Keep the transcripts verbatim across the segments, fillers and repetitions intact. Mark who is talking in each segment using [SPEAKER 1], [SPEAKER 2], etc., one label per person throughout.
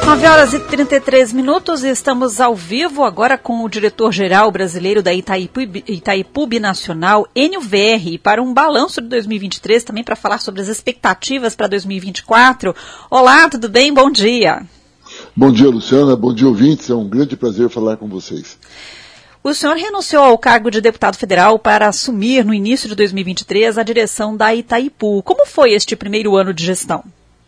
[SPEAKER 1] nove horas e trinta e três minutos, e estamos ao vivo agora com o diretor-geral brasileiro da Itaipu, Itaipu Binacional, Enio Verri, para um balanço de dois mil e vinte e três, também para falar sobre as expectativas para dois mil e vinte e quatro. Olá, tudo bem? Bom dia.
[SPEAKER 2] Bom dia, Luciana. Bom dia, ouvintes. É um grande prazer falar com vocês.
[SPEAKER 1] O senhor renunciou ao cargo de deputado federal para assumir, no início de dois mil e vinte e três, a direção da Itaipu. Como foi este primeiro ano de gestão?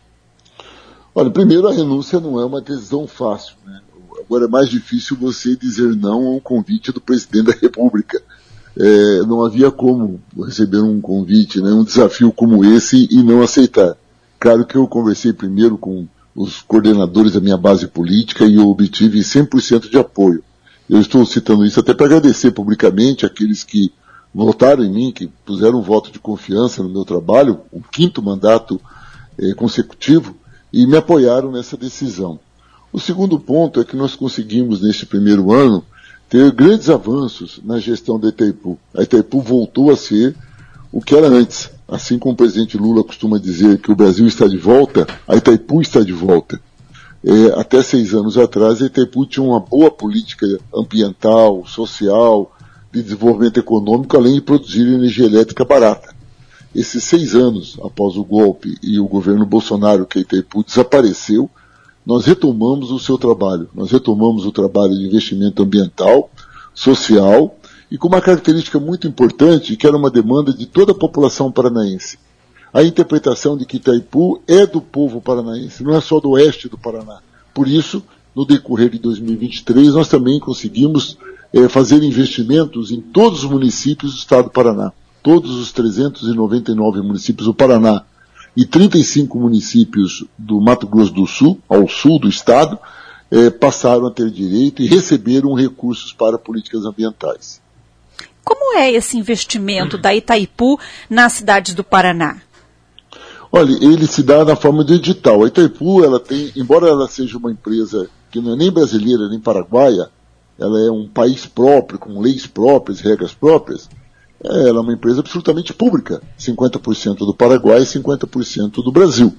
[SPEAKER 2] Olha, primeiro, a renúncia não é uma decisão fácil, né? Agora é mais difícil você dizer não a um convite do presidente da República. É, não havia como receber um convite, né, um desafio como esse e não aceitar. Claro que eu conversei primeiro com os coordenadores da minha base política e eu obtive cem por cento de apoio. Eu estou citando isso até para agradecer publicamente aqueles que votaram em mim, que puseram um voto de confiança no meu trabalho, um quinto mandato eh, consecutivo, e me apoiaram nessa decisão. O segundo ponto é que nós conseguimos, neste primeiro ano, ter grandes avanços na gestão da Itaipu. A Itaipu voltou a ser o que era antes. Assim como o presidente Lula costuma dizer que o Brasil está de volta, a Itaipu está de volta. É, até seis anos atrás, a Itaipu tinha uma boa política ambiental, social, de desenvolvimento econômico, além de produzir energia elétrica barata. Esses seis anos após o golpe e o governo Bolsonaro, que a Itaipu desapareceu, nós retomamos o seu trabalho. Nós retomamos o trabalho de investimento ambiental, social, e com uma característica muito importante, que era uma demanda de toda a população paranaense. A interpretação de que Itaipu é do povo paranaense, não é só do oeste do Paraná. Por isso, no decorrer de dois mil e vinte e três, nós também conseguimos eh, fazer investimentos em todos os municípios do estado do Paraná. Todos os trezentos e noventa e nove municípios do Paraná e trinta e cinco municípios do Mato Grosso do Sul, ao sul do estado, eh, passaram a ter direito e receberam recursos para políticas ambientais.
[SPEAKER 1] Como é esse investimento da Itaipu nas cidades do Paraná?
[SPEAKER 2] Olha, ele se dá na forma de edital. A Itaipu, ela tem, embora ela seja uma empresa que não é nem brasileira nem paraguaia, ela é um país próprio, com leis próprias, regras próprias, ela é uma empresa absolutamente pública, cinquenta por cento do Paraguai e cinquenta por cento do Brasil.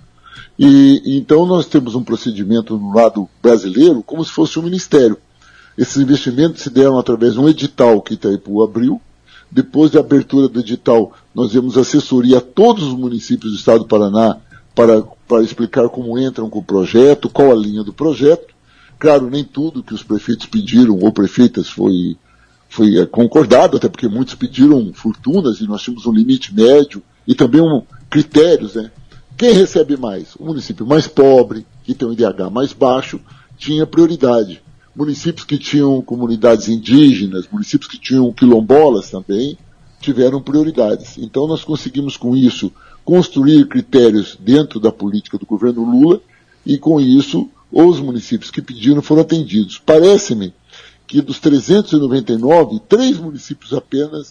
[SPEAKER 2] E então nós temos um procedimento no lado brasileiro como se fosse um ministério. Esses investimentos se deram através de um edital que Itaipu abriu. Depois da abertura do edital, nós demos assessoria a todos os municípios do estado do Paraná para, para explicar como entram com o projeto, qual a linha do projeto. Claro, nem tudo que os prefeitos pediram ou prefeitas foi, foi é, concordado, até porque muitos pediram fortunas e nós tínhamos um limite médio e também um, critérios, né? Quem recebe mais? O município mais pobre, que tem um I D H mais baixo, tinha prioridade. Municípios que tinham comunidades indígenas, municípios que tinham quilombolas também, tiveram prioridades. Então nós conseguimos com isso construir critérios dentro da política do governo Lula e com isso os municípios que pediram foram atendidos. Parece-me que dos trezentos e noventa e nove, três municípios apenas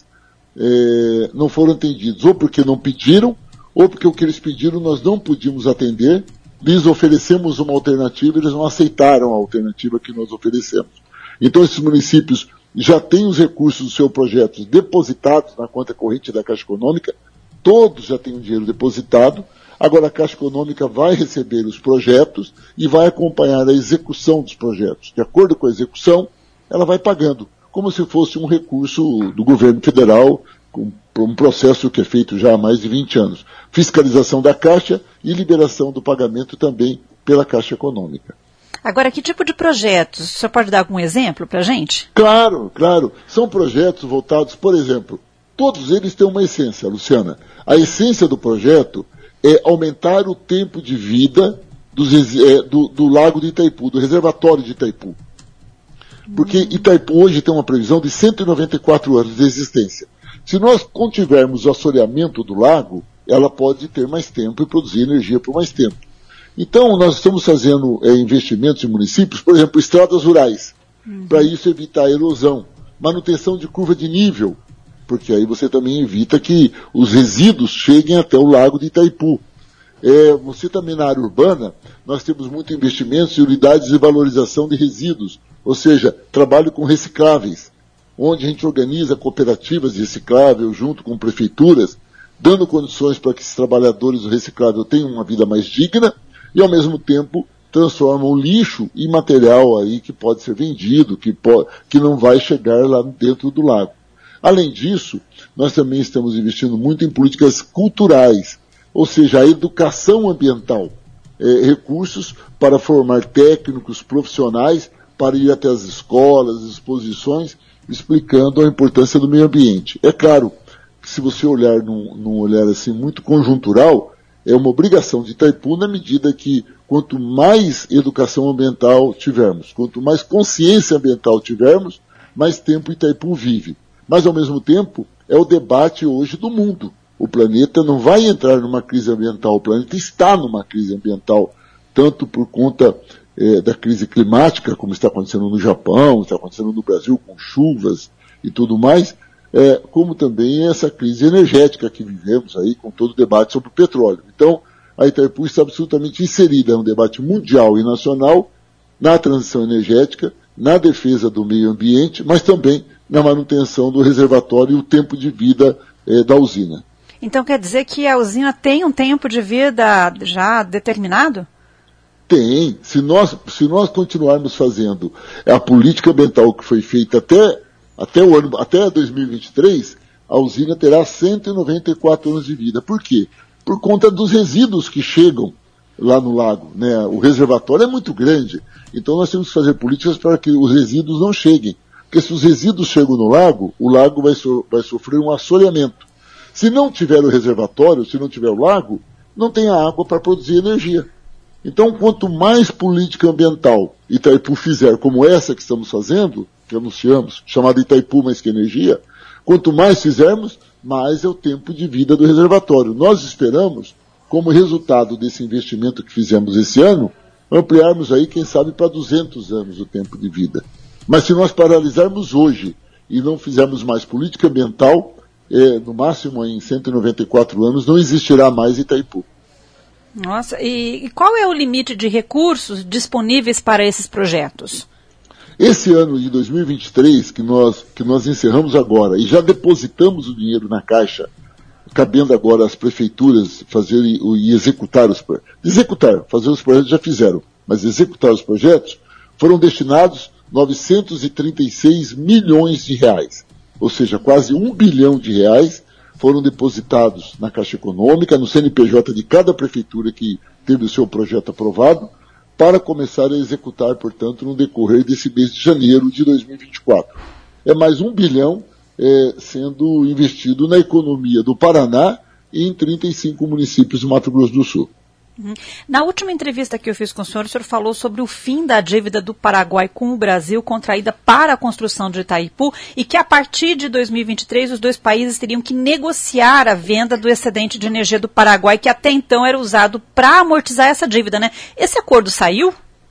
[SPEAKER 2] eh, não foram atendidos, ou porque não pediram, ou porque o que eles pediram nós não podíamos atender. Lhes oferecemos uma alternativa, eles não aceitaram a alternativa que nós oferecemos. Então esses municípios já têm os recursos dos seus projetos depositados na conta corrente da Caixa Econômica, todos já têm o dinheiro depositado, agora a Caixa Econômica vai receber os projetos e vai acompanhar a execução dos projetos. De acordo com a execução, ela vai pagando, como se fosse um recurso do governo federal, com um processo que é feito já há mais de vinte anos. Fiscalização da Caixa e liberação do pagamento também pela Caixa Econômica.
[SPEAKER 1] Agora, que tipo de projetos? O senhor pode dar algum exemplo para a gente?
[SPEAKER 2] Claro, claro. São projetos voltados, por exemplo, todos eles têm uma essência, Luciana. A essência do projeto é aumentar o tempo de vida dos, é, do, do lago de Itaipu, do reservatório de Itaipu. Porque Itaipu hoje tem uma previsão de cento e noventa e quatro anos de existência. Se nós contivermos o assoreamento do lago, ela pode ter mais tempo e produzir energia por mais tempo. Então, nós estamos fazendo é, investimentos em municípios, por exemplo, estradas rurais, uhum. Para isso evitar a erosão, manutenção de curva de nível, porque aí você também evita que os resíduos cheguem até o lago de Itaipu. É, você também na área urbana, nós temos muito investimentos em unidades de valorização de resíduos, ou seja, trabalho com recicláveis, onde a gente organiza cooperativas de reciclável junto com prefeituras, dando condições para que esses trabalhadores do reciclável tenham uma vida mais digna e, ao mesmo tempo, transformam lixo em material aí que pode ser vendido, que, pode, que não vai chegar lá dentro do lago. Além disso, nós também estamos investindo muito em políticas culturais, ou seja, a educação ambiental, é, recursos para formar técnicos profissionais para ir até as escolas, exposições, explicando a importância do meio ambiente. É claro que se você olhar num, num olhar assim muito conjuntural, é uma obrigação de Itaipu na medida que quanto mais educação ambiental tivermos, quanto mais consciência ambiental tivermos, mais tempo Itaipu vive. Mas, ao mesmo tempo, é o debate hoje do mundo. O planeta não vai entrar numa crise ambiental, o planeta está numa crise ambiental, tanto por conta eh, da crise climática, como está acontecendo no Japão, está acontecendo no Brasil com chuvas e tudo mais, eh, como também essa crise energética que vivemos aí, com todo o debate sobre o petróleo. Então, a Itaipu está absolutamente inserida no debate mundial e nacional, na transição energética, na defesa do meio ambiente, mas também na manutenção do reservatório e o tempo de vida eh, da usina.
[SPEAKER 1] Então quer dizer que a usina tem um tempo de vida já determinado?
[SPEAKER 2] Tem. Se nós, se nós continuarmos fazendo a política ambiental que foi feita até, até, o ano, até dois mil e vinte e três, a usina terá cento e noventa e quatro anos de vida. Por quê? Por conta dos resíduos que chegam lá no lago, né? O reservatório é muito grande, então nós temos que fazer políticas para que os resíduos não cheguem. Porque se os resíduos chegam no lago, o lago vai, so, vai sofrer um assoreamento. Se não tiver o reservatório, se não tiver o lago, não tem a água para produzir energia. Então, quanto mais política ambiental Itaipu fizer, como essa que estamos fazendo, que anunciamos, chamada Itaipu Mais Que Energia, quanto mais fizermos, mais é o tempo de vida do reservatório. Nós esperamos, como resultado desse investimento que fizemos esse ano, ampliarmos aí, quem sabe, para duzentos anos o tempo de vida. Mas se nós paralisarmos hoje e não fizermos mais política ambiental, é, no máximo em cento e noventa e quatro anos, não existirá mais Itaipu.
[SPEAKER 1] Nossa, e, e qual é o limite de recursos disponíveis para esses projetos?
[SPEAKER 2] Esse ano de dois mil e vinte e três, que nós, que nós encerramos agora, e já depositamos o dinheiro na Caixa, cabendo agora às prefeituras fazerem e executar os projetos. Executar, fazer os projetos já fizeram, mas executar os projetos, foram destinados novecentos e trinta e seis milhões de reais, ou seja, quase um bilhão de reais foram depositados na Caixa Econômica, no C N P J de cada prefeitura que teve o seu projeto aprovado, para começar a executar, portanto, no decorrer desse mês de janeiro de dois mil e vinte e quatro. É mais um bilhão é, sendo investido na economia do Paraná e em trinta e cinco municípios do Mato Grosso do Sul.
[SPEAKER 1] Na última entrevista que eu fiz com o senhor, o senhor falou sobre o fim da dívida do Paraguai com o Brasil contraída para a construção de Itaipu e que a partir de dois mil e vinte e três os dois países teriam que negociar a venda do excedente de energia do Paraguai, que até então era usado para amortizar essa dívida, né? Esse acordo saiu?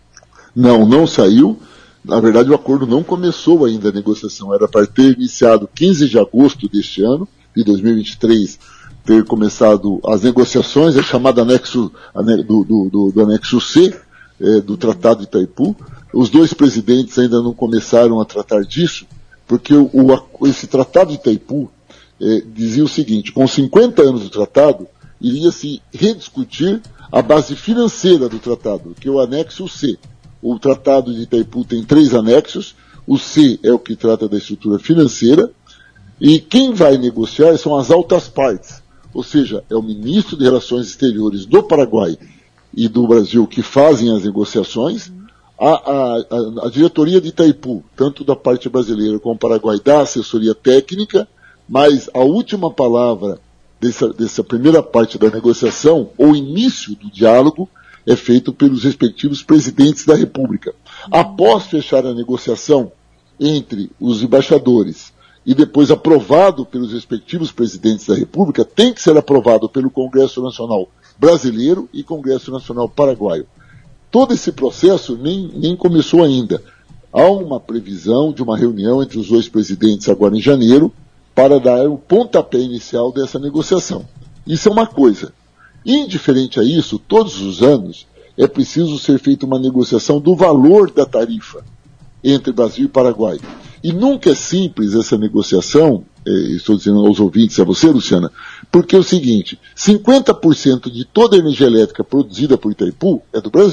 [SPEAKER 2] Não, não saiu. Na verdade, o acordo não começou ainda a negociação. Era para ter iniciado quinze de agosto deste ano, de dois mil e vinte e três, ter começado as negociações, é chamado anexo, do, do, do, do anexo C, é, do Tratado de Itaipu. Os dois presidentes ainda não começaram a tratar disso, porque o, o, esse Tratado de Itaipu é, dizia o seguinte: com cinquenta anos do tratado, iria se rediscutir a base financeira do tratado, que é o anexo C. O Tratado de Itaipu tem três anexos, o C é o que trata da estrutura financeira, e quem vai negociar são as altas partes. Ou seja, é o ministro de Relações Exteriores do Paraguai e do Brasil que fazem as negociações, a, a, a, a diretoria de Itaipu, tanto da parte brasileira como do Paraguai, dá assessoria técnica, mas a última palavra dessa, dessa primeira parte da negociação, ou início do diálogo, é feito pelos respectivos presidentes da República. Após fechar a negociação entre os embaixadores e depois aprovado pelos respectivos presidentes da República, tem que ser aprovado pelo Congresso Nacional Brasileiro e Congresso Nacional Paraguaio. Todo esse processo nem, nem começou ainda. Há uma previsão de uma reunião entre os dois presidentes agora em janeiro para dar o pontapé inicial dessa negociação. Isso é uma coisa. Indiferente a isso, todos os anos é preciso ser feita uma negociação do valor da tarifa entre Brasil e Paraguai. E nunca é simples essa negociação, eh, estou dizendo aos ouvintes, a você, Luciana, porque é o seguinte: cinquenta por cento de toda a energia elétrica produzida por Itaipu é do Brasil.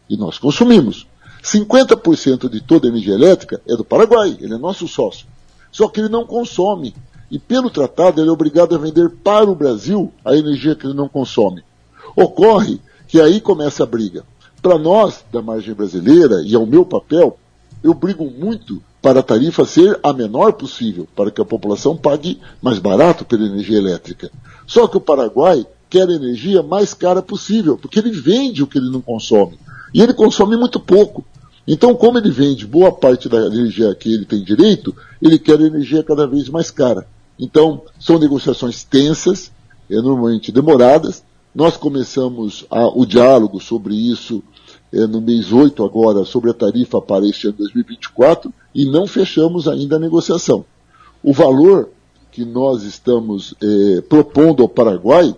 [SPEAKER 2] e nós consumimos. cinquenta por cento de toda a energia elétrica é do Paraguai, ele é nosso sócio. Só que ele não consome. E pelo tratado ele é obrigado a vender para o Brasil a energia que ele não consome. Ocorre que aí começa a briga. Para nós, da margem brasileira, e é o meu papel, eu brigo muito para a tarifa ser a menor possível, para que a população pague mais barato pela energia elétrica. Só que o Paraguai quer a energia mais cara possível, porque ele vende o que ele não consome. E ele consome muito pouco. Então, como ele vende boa parte da energia que ele tem direito, ele quer a energia cada vez mais cara. Então, são negociações tensas, é, normalmente demoradas. Nós começamos a, o diálogo sobre isso é, no mês oito agora, sobre a tarifa para este ano dois mil e vinte e quatro, e não fechamos ainda a negociação. O valor que nós estamos é, propondo ao Paraguai,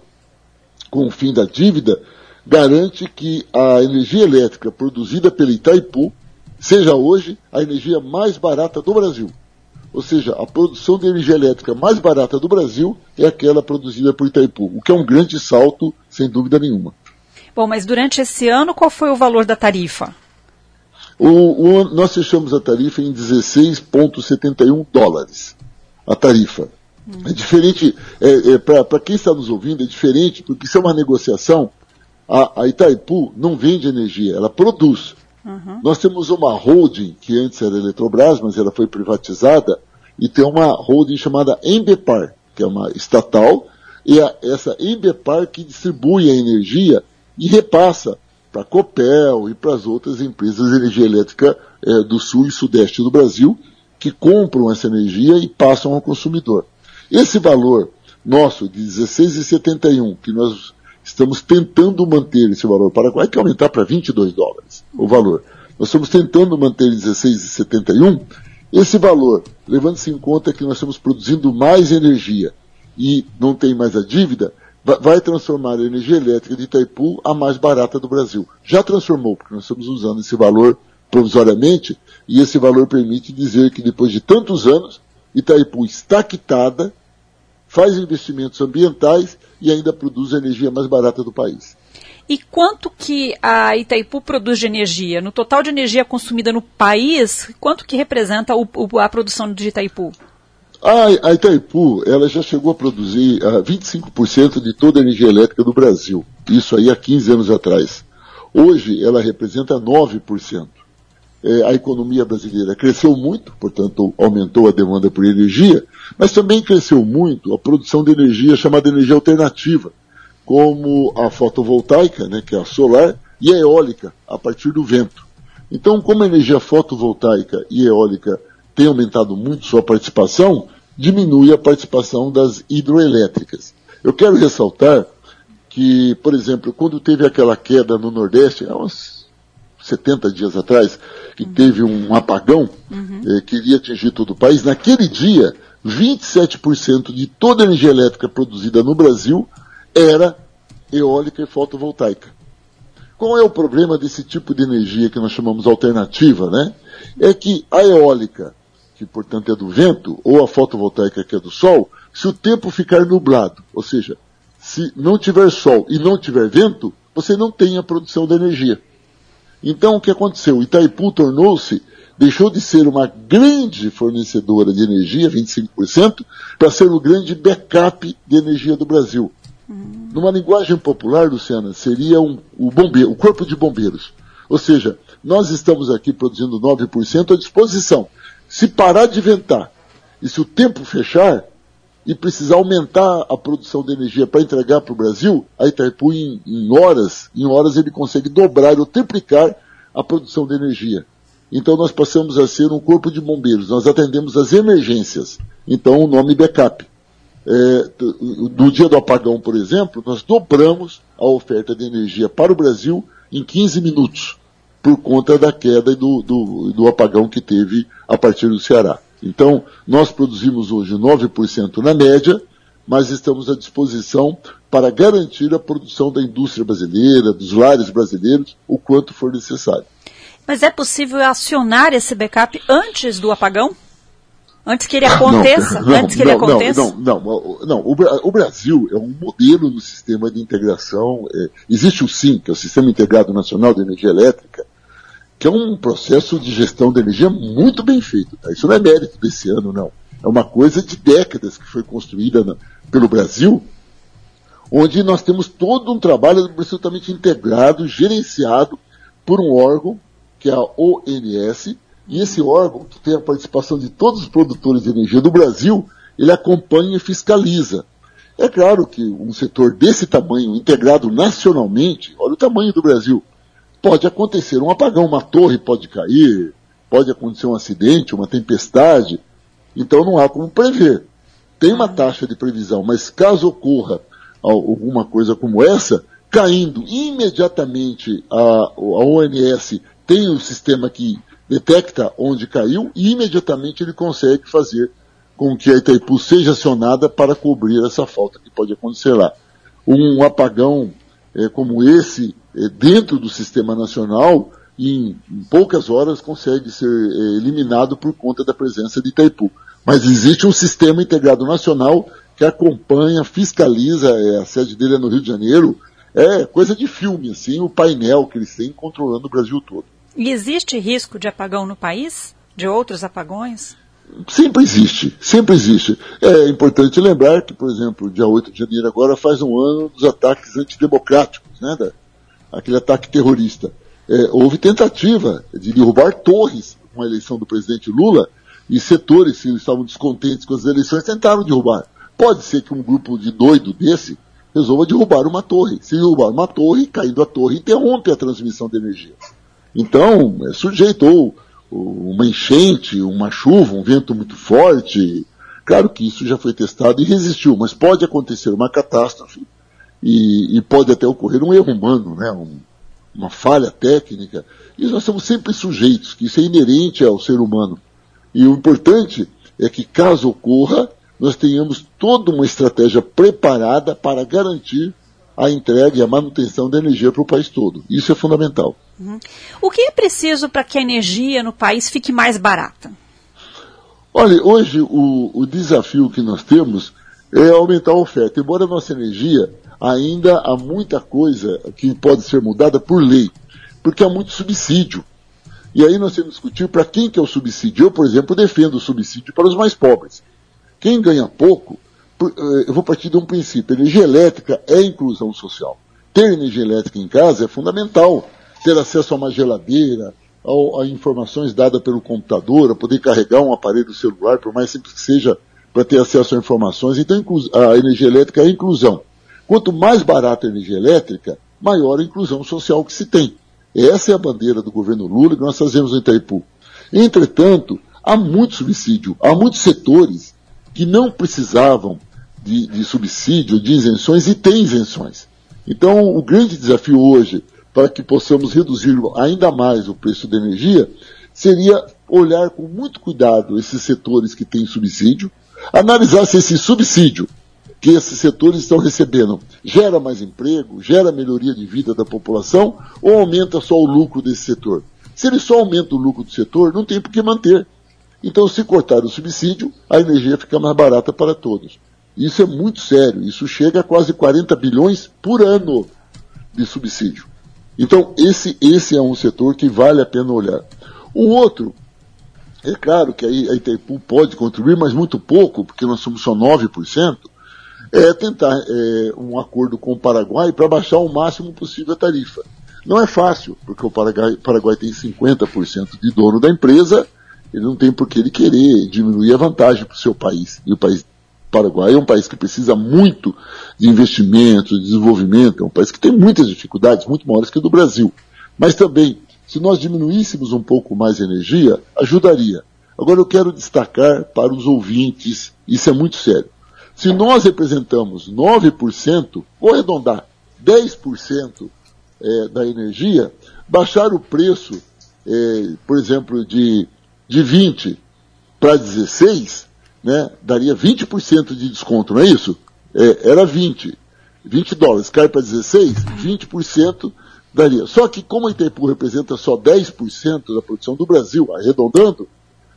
[SPEAKER 2] com o fim da dívida, garante que a energia elétrica produzida pela Itaipu seja hoje a energia mais barata do Brasil. Ou seja, a produção de energia elétrica mais barata do Brasil é aquela produzida por Itaipu, o que é um grande salto, sem dúvida nenhuma.
[SPEAKER 1] Bom, mas durante esse ano, qual foi o valor da tarifa?
[SPEAKER 2] O, o, nós fechamos a tarifa em dezesseis vírgula setenta e um dólares. A tarifa. Hum. É diferente, é, é, para quem está nos ouvindo, é diferente, porque isso é uma negociação. A, a Itaipu não vende energia, ela produz. Uhum. Nós temos uma holding, que antes era Eletrobras, mas ela foi privatizada, e tem uma holding chamada Embepar, que é uma estatal, e a, essa Embepar que distribui a energia e repassa para a Copel e para as outras empresas de energia elétrica é, do sul e sudeste do Brasil, que compram essa energia e passam ao consumidor. Esse valor nosso de dezesseis vírgula setenta e um, que nós estamos tentando manter esse valor, o Paraguai quer aumentar para vinte e dois dólares o valor. Nós estamos tentando manter dezesseis vírgula setenta e um. Esse valor, levando-se em conta que nós estamos produzindo mais energia e não tem mais a dívida, vai transformar a energia elétrica de Itaipu a mais barata do Brasil. Já transformou, porque nós estamos usando esse valor provisoriamente, e esse valor permite dizer que depois de tantos anos, Itaipu está quitada, faz investimentos ambientais e ainda produz a energia mais barata do país.
[SPEAKER 1] E quanto que a Itaipu produz de energia? No total de energia consumida no país, quanto que representa o, o, a produção de Itaipu?
[SPEAKER 2] A, a Itaipu, ela já chegou a produzir uh, vinte e cinco por cento de toda a energia elétrica do Brasil. Isso aí há quinze anos atrás. Hoje, ela representa nove por cento. É, a economia brasileira cresceu muito, portanto, aumentou a demanda por energia, mas também cresceu muito a produção de energia chamada energia alternativa, como a fotovoltaica, né, que é a solar, e a eólica, a partir do vento. Então, como a energia fotovoltaica e eólica tem aumentado muito sua participação, diminui a participação das hidroelétricas. Eu quero ressaltar que, por exemplo, quando teve aquela queda no Nordeste, há uns setenta dias atrás, que uhum. teve um apagão uhum. eh, que iria atingir todo o país, naquele dia, vinte e sete por cento de toda a energia elétrica produzida no Brasil era eólica e fotovoltaica. Qual é o problema desse tipo de energia que nós chamamos alternativa, né? É que a eólica, que portanto é do vento, ou a fotovoltaica, que é do sol, se o tempo ficar nublado, ou seja, se não tiver sol e não tiver vento, você não tem a produção da energia. Então o que aconteceu? Itaipu tornou-se, deixou de ser uma grande fornecedora de energia, vinte e cinco por cento, para ser o grande backup de energia do Brasil. Uhum. Numa linguagem popular, Luciana, seria um, o, bombeiro, o corpo de bombeiros. Ou seja, nós estamos aqui produzindo nove por cento à disposição. Se parar de ventar e se o tempo fechar e precisar aumentar a produção de energia para entregar para o Brasil, a Itaipu em, em horas, em horas ele consegue dobrar ou triplicar a produção de energia. Então nós passamos a ser um corpo de bombeiros, nós atendemos as emergências. Então o nome backup. É, no dia do apagão, por exemplo, nós dobramos a oferta de energia para o Brasil em quinze minutos, por conta da queda do, do, do apagão que teve a partir do Ceará. Então, nós produzimos hoje nove por cento na média, mas estamos à disposição para garantir a produção da indústria brasileira, dos lares brasileiros, o quanto for necessário.
[SPEAKER 1] Mas é possível acionar esse backup antes do apagão? Antes que ele aconteça?
[SPEAKER 2] Não,
[SPEAKER 1] Antes que ele
[SPEAKER 2] não,
[SPEAKER 1] aconteça?
[SPEAKER 2] Não, não, não, não. O, o Brasil é um modelo no sistema de integração. É, existe o SIM, que é o Sistema Integrado Nacional de Energia Elétrica, que é um processo de gestão de energia muito bem feito. Tá? Isso não é mérito desse ano, não. É uma coisa de décadas que foi construída na, pelo Brasil, onde nós temos todo um trabalho absolutamente integrado, gerenciado por um órgão, que é a O N S, e esse órgão, que tem a participação de todos os produtores de energia do Brasil, ele acompanha e fiscaliza. É claro que um setor desse tamanho, integrado nacionalmente, olha o tamanho do Brasil, pode acontecer um apagão, uma torre pode cair, pode acontecer um acidente, uma tempestade, então não há como prever. Tem uma taxa de previsão, mas caso ocorra alguma coisa como essa, caindo imediatamente a, a O N S tem um sistema que detecta onde caiu e imediatamente ele consegue fazer com que a Itaipu seja acionada para cobrir essa falta que pode acontecer lá. Um apagão é, como esse, é, dentro do sistema nacional, em, em poucas horas consegue ser é, eliminado por conta da presença de Itaipu. Mas existe um sistema integrado nacional que acompanha, fiscaliza, é, a sede dele é no Rio de Janeiro, é coisa de filme, assim, o painel que eles têm controlando o Brasil todo.
[SPEAKER 1] E existe risco de apagão no país? De outros apagões?
[SPEAKER 2] Sempre existe, sempre existe. É importante lembrar que, por exemplo, dia oito de janeiro agora faz um ano dos ataques antidemocráticos, né, da, aquele ataque terrorista. É, houve tentativa de derrubar torres com a eleição do presidente Lula e setores que estavam descontentes com as eleições tentaram derrubar. Pode ser que um grupo de doido desse resolva derrubar uma torre. Se derrubar uma torre, caindo a torre, interrompe a transmissão de energia. Então, é sujeito ou uma enchente, uma chuva, um vento muito forte. Claro que isso já foi testado e resistiu, mas pode acontecer uma catástrofe e, e pode até ocorrer um erro humano, né? um, uma falha técnica. E nós somos sempre sujeitos, que isso é inerente ao ser humano. E o importante é que, caso ocorra, nós tenhamos toda uma estratégia preparada para garantir a entrega e a manutenção da energia para o país todo. Isso é fundamental.
[SPEAKER 1] Uhum. O que é preciso para que a energia no país fique mais barata?
[SPEAKER 2] Olha, hoje o, o desafio que nós temos é aumentar a oferta. Embora a nossa energia, ainda há muita coisa que pode ser mudada por lei, porque há muito subsídio. E aí nós temos que discutir para quem que é o subsídio. Eu, por exemplo, defendo o subsídio para os mais pobres. Quem ganha pouco, eu vou partir de um princípio. Energia elétrica é inclusão social. Ter energia elétrica em casa é fundamental. Ter acesso a uma geladeira, a, a informações dadas pelo computador, a poder carregar um aparelho celular, por mais simples que seja, para ter acesso a informações. Então a energia elétrica é inclusão. Quanto mais barata a energia elétrica, maior a inclusão social que se tem. Essa é a bandeira do governo Lula que nós fazemos no Itaipu. Entretanto, há muito subsídio, há muitos setores que não precisavam de, de subsídio, de isenções, e têm isenções. Então, o grande desafio hoje, para que possamos reduzir ainda mais o preço da energia, seria olhar com muito cuidado esses setores que têm subsídio, analisar se esse subsídio que esses setores estão recebendo gera mais emprego, gera melhoria de vida da população, ou aumenta só o lucro desse setor. Se ele só aumenta o lucro do setor, não tem por que manter. Então, se cortar o subsídio, a energia fica mais barata para todos. Isso é muito sério. Isso chega a quase quarenta bilhões por ano de subsídio. Então, esse, esse é um setor que vale a pena olhar. O outro, é claro que a Itaipu pode contribuir, mas muito pouco, porque nós somos só nove por cento, é tentar é, um acordo com o Paraguai para baixar o máximo possível a tarifa. Não é fácil, porque o Paraguai, Paraguai tem cinquenta por cento de dono da empresa, ele não tem por que ele querer diminuir a vantagem para o seu país. E o país Paraguai é um país que precisa muito de investimento, de desenvolvimento, é um país que tem muitas dificuldades, muito maiores que o do Brasil. Mas também, se nós diminuíssemos um pouco mais a energia, ajudaria. Agora eu quero destacar para os ouvintes, isso é muito sério. Se nós representamos nove por cento, vou arredondar, dez por cento é, da energia, baixar o preço, é, por exemplo, de, de vinte para dezesseis, né, daria vinte por cento de desconto, não é isso? É, era vinte. vinte dólares, cai para dezesseis, vinte por cento daria. Só que como a Itaipu representa só dez por cento da produção do Brasil, arredondando,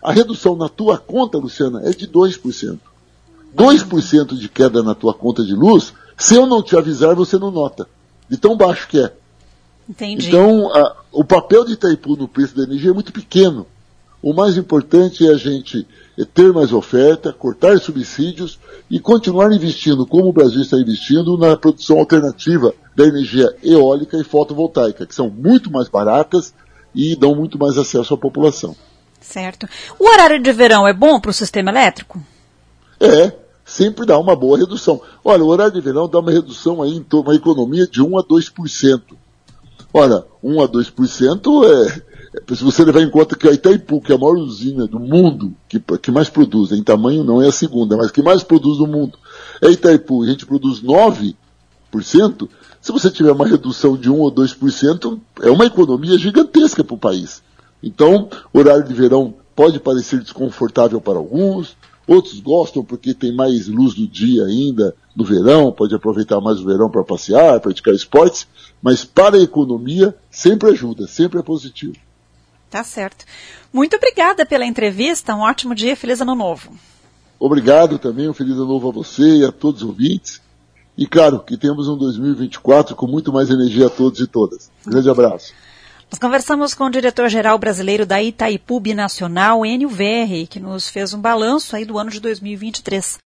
[SPEAKER 2] A redução na tua conta, Luciana, é de dois por cento. dois por cento de queda na tua conta de luz, se eu não te avisar, você não nota. De tão baixo que é.
[SPEAKER 1] Entendi.
[SPEAKER 2] Então, a, o papel de Itaipu no preço da energia é muito pequeno. O mais importante é a gente ter mais oferta, cortar subsídios e continuar investindo, como o Brasil está investindo, na produção alternativa da energia eólica e fotovoltaica, que são muito mais baratas e dão muito mais acesso à população.
[SPEAKER 1] Certo. O horário de verão é bom para o sistema elétrico?
[SPEAKER 2] É, sempre dá uma boa redução. Olha, o horário de verão dá uma redução aí em torno, uma economia de um a dois por cento. Olha, um a dois por cento é, é, se você levar em conta que a Itaipu, que é a maior usina do mundo, que, que mais produz, em tamanho não é a segunda, mas que mais produz no mundo, é Itaipu, a gente produz nove por cento, se você tiver uma redução de um ou dois por cento, é uma economia gigantesca para o país. Então, o horário de verão pode parecer desconfortável para alguns, outros gostam porque tem mais luz do dia ainda no verão, pode aproveitar mais o verão para passear, praticar esportes, mas para a economia sempre ajuda, sempre é positivo.
[SPEAKER 1] Tá certo. Muito obrigada pela entrevista, um ótimo dia, feliz ano novo.
[SPEAKER 2] Obrigado também, um feliz ano novo a você e a todos os ouvintes. E claro, que temos um dois mil e vinte e quatro com muito mais energia a todos e todas. Grande abraço.
[SPEAKER 1] Nós conversamos com o diretor-geral brasileiro da Itaipu Binacional, Enio Verri, que nos fez um balanço aí do ano de dois mil e vinte e três.